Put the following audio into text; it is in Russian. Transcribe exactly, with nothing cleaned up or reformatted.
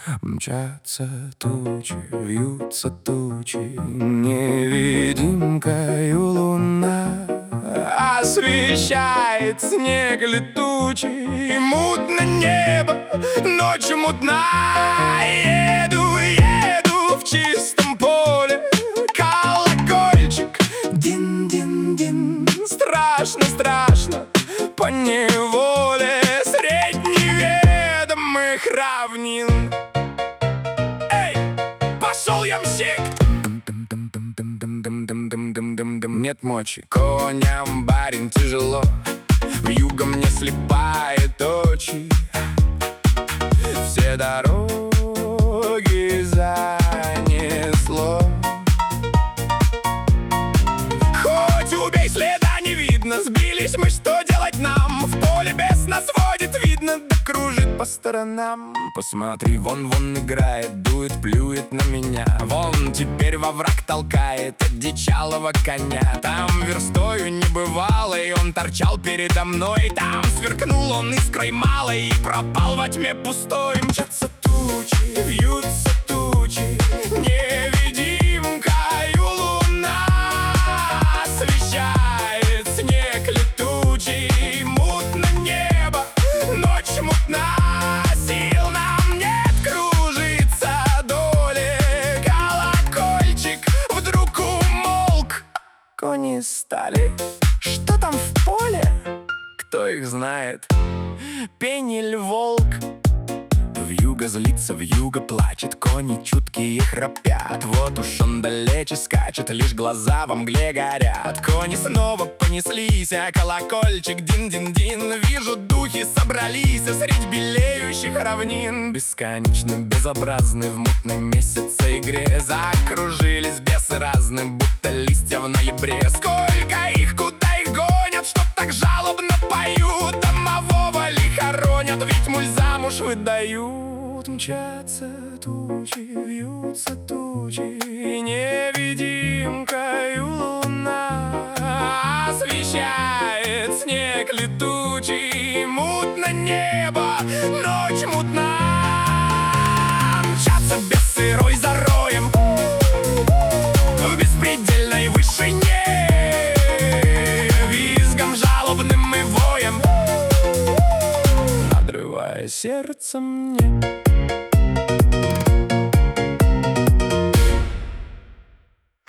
Мчатся тучи, вьются тучи, невидимкою луна освещает снег летучий. Мутно небо, ночь мутна. Еду, еду в чистом поле, колокольчик дин-дин-дин. Страшно, страшно по неволе средь неведомых равнин. Эй, пошел ямщик! Нет мочи, коням, барин, тяжело. Вьюга мне слепает очи. Все дороги занесло. Хоть убей, следа не видно. Сбились мы, что делать нам? В поле без нас водит, видно, да кружит по сторонам. Посмотри, вон, вон играет, дует, плюет на меня. Вон теперь во враг толкает одичалого коня. Там верстою не бывало, и он торчал передо мной. Там сверкнул он искрой малой и пропал во тьме пустой. Мчатся тучи, вьются тучи, невидимкою луна освещает снег летучий. Мутно небо, ночь мутна. Сил нам нет кружиться доле. Колокольчик вдруг умолк. Кони стали. Что там в поле? Кто их знает? Пень или волк? Вьюга злится, вьюга плачет, кони чуткие храпят. Вот уж он далече скачет, лишь глаза во мгле горят. Кони снова понеслись, а колокольчик дин-дин-дин. Вижу, духи собрались средь белеющих равнин. Бесконечно безобразны в мутной месяце игре. Закружились бесы разные, будто листья в ноябре. Сколько их, куда их гонят, что так жалобно поют? Домового ли хоронят, ведь муль замуж выдают. Мчатся тучи, вьются тучи, невидимкою луна освещает снег летучий. Мутно небо, ночь мутна. Мчатся бесы рой за роем в беспредельной вышине, визгом жалобным и воем, надрывая сердце мне.